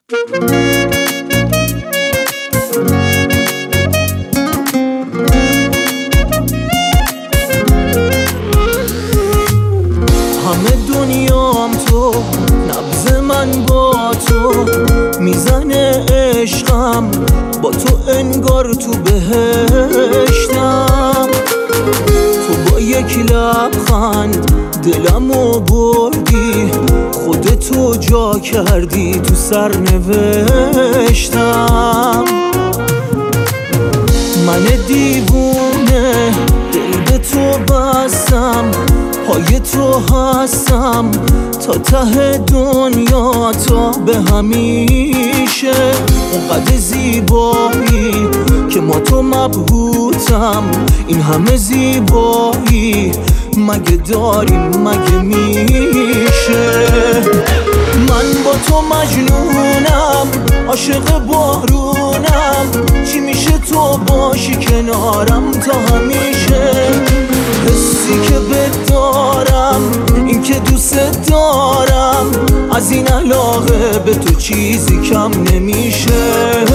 همه دنیام تو، نبض من با تو میزنه، عشقم با تو انگار تو بهشتم. تو با یک لبخند دلمو بردی، خودتو جا کردی تو سرنوشتم. من دیوونه دل به تو بستم، پای تو هستم تا ته دنیا، تا به همیشه. اونقدر زیبایی که ما تو مبهوتم، این همه زیبایی مگه داریم مگه میشه؟ من با تو مجنونم، عاشق بارونم، چی میشه تو باشی کنارم تا همیشه؟ حسی که بهت دارم، این که دوست دارم، از این علاقه به تو چیزی کم نمیشه.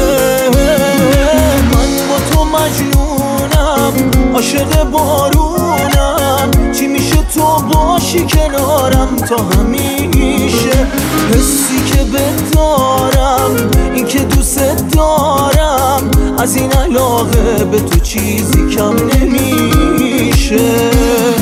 من با تو مجنونم، عاشق بارونم، چی میشه تو باشی کنارم تا همیشه؟ حسی که بهت دارم، این که دوست دارم، از این علاقه به تو چیزی کم نمیشه.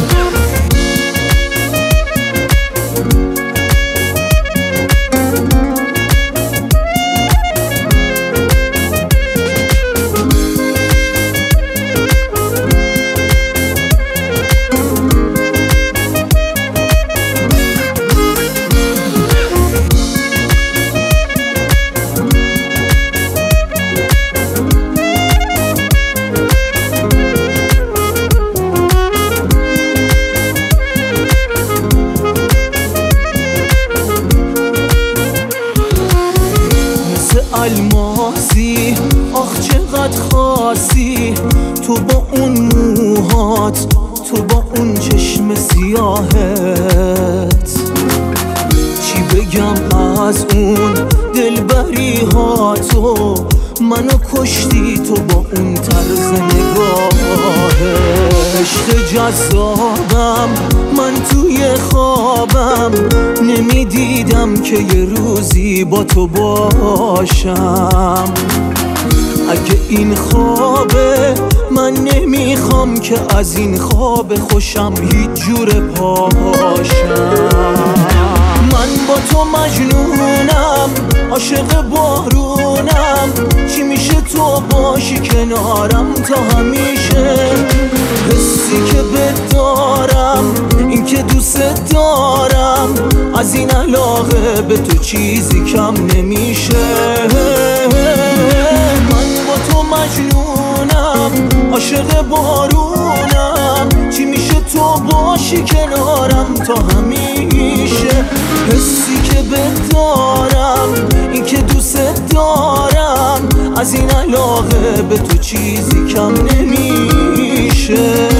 الماسی آخ چقدر خاصی، تو با اون موهات، تو با اون چشم سیاهت. چی بگم از اون دلبری ها، تو منو کشتی تو با اون طرز نگاهت. عشق جذابم من توی خوابم، نمیدیدم که یه روزی با تو باشم. اگه این خوابه من نمیخوام که از این خواب خوشم هیچ جور پاشم. من با تو مجنونم، عاشق بارونم، چی میشه تو باشی کنارم تا همیشه؟ حسی که بهت دارم، این که دوست دارم، از این علاقه به تو چیزی کم نمیشه. من با تو مجنونم، عاشق بارونم، چی میشه تو باشی کنارم تا همیشه؟ حسی که بهت دارم، این که دوست دارم، از این علاقه به تو چیزی کم نمیشه.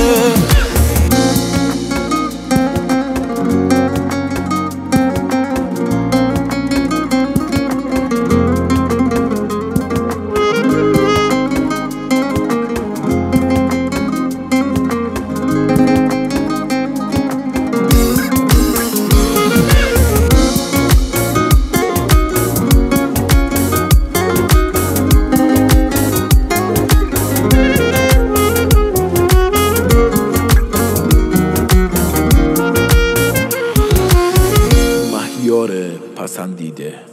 مهیار پسندیده.